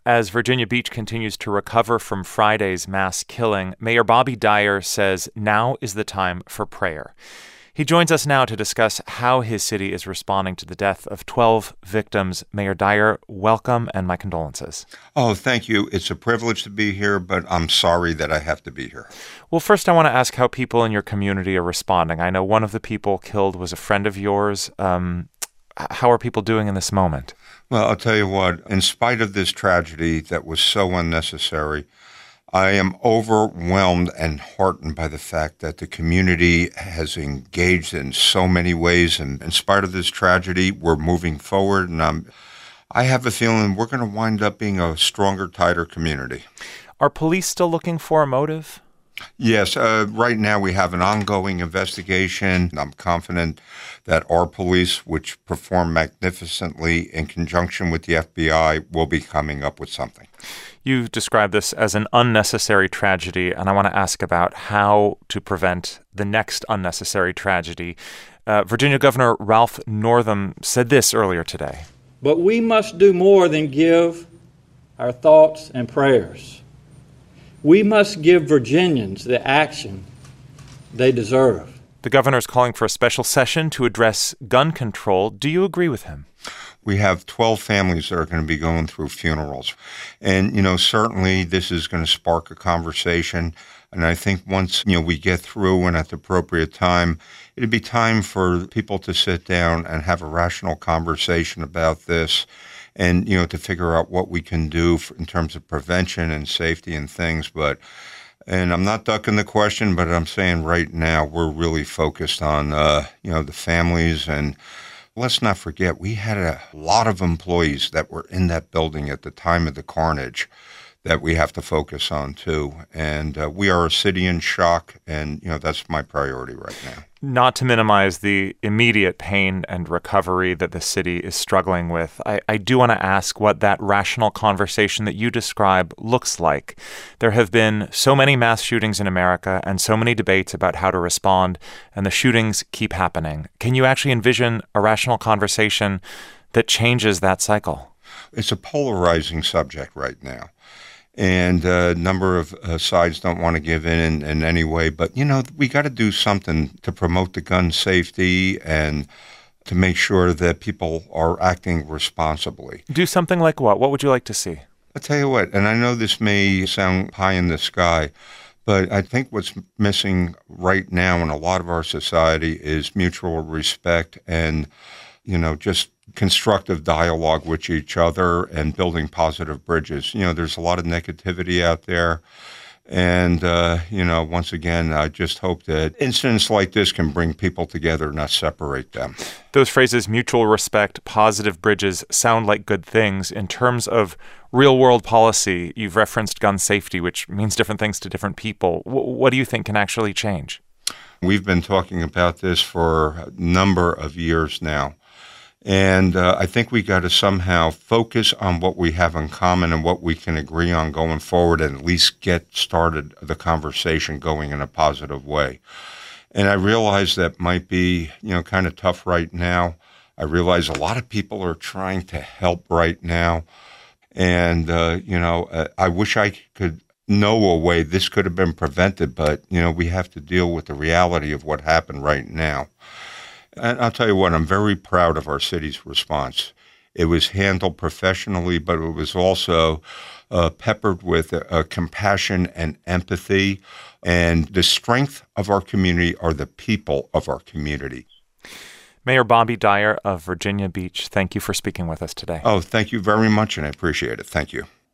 As Virginia Beach continues to recover from Friday's mass killing, Mayor Bobby Dyer says now is the time for prayer. He joins us now to discuss how his city is responding to the death of 12 victims. Mayor Dyer, welcome and my condolences. Oh, thank you. It's a privilege to be here, but I'm sorry that I have to be here. Well, first I want to ask how people in your community are responding. I know one of the people killed was a friend of yours. How are people doing in this moment? Well, I'll tell you what, in spite of this tragedy that was so unnecessary, I am overwhelmed and heartened by the fact that the community has engaged in so many ways. And in spite of this tragedy, we're moving forward. And I have a feeling we're going to wind up being a stronger, tighter community. Are police still looking for a motive? Yes. Right now we have an ongoing investigation. I'm confident that our police, which perform magnificently in conjunction with the FBI, will be coming up with something. You've described this as an unnecessary tragedy, and I want to ask about how to prevent the next unnecessary tragedy. Virginia Governor Ralph Northam said this earlier today. But we must do more than give our thoughts and prayers. We must give Virginians the action they deserve. The governor's calling for a special session to address gun control. Do you agree with him? We have 12 families that are going to be going through funerals. And, certainly this is going to spark a conversation. And I think once, we get through and at the appropriate time, it'd be time for people to sit down and have a rational conversation about this and, to figure out what we can do in terms of prevention and safety and things. And I'm not ducking the question, but I'm saying right now we're really focused on, the families. And let's not forget, we had a lot of employees that were in that building at the time of the carnage that we have to focus on, too. And we are a city in shock, and, that's my priority right now. Not to minimize the immediate pain and recovery that the city is struggling with, I do want to ask what that rational conversation that you describe looks like. There have been so many mass shootings in America and so many debates about how to respond, and the shootings keep happening. Can you actually envision a rational conversation that changes that cycle? It's a polarizing subject right now. And a number of sides don't want to give in any way. But, we got to do something to promote the gun safety and to make sure that people are acting responsibly. Do something like what? What would you like to see? I'll tell you what, and I know this may sound pie in the sky, but I think what's missing right now in a lot of our society is mutual respect and, just constructive dialogue with each other and building positive bridges. There's a lot of negativity out there. And, once again, I just hope that incidents like this can bring people together, not separate them. Those phrases, mutual respect, positive bridges, sound like good things. In terms of real-world policy, you've referenced gun safety, which means different things to different people. What do you think can actually change? We've been talking about this for a number of years now. And I think we got to somehow focus on what we have in common and what we can agree on going forward and at least get started the conversation going in a positive way. And I realize that might be, kind of tough right now. I realize a lot of people are trying to help right now. And, I wish I could know a way this could have been prevented, but, we have to deal with the reality of what happened right now. And I'll tell you what, I'm very proud of our city's response. It was handled professionally, but it was also peppered with compassion and empathy. And the strength of our community are the people of our community. Mayor Bobby Dyer of Virginia Beach, thank you for speaking with us today. Oh, thank you very much, and I appreciate it. Thank you.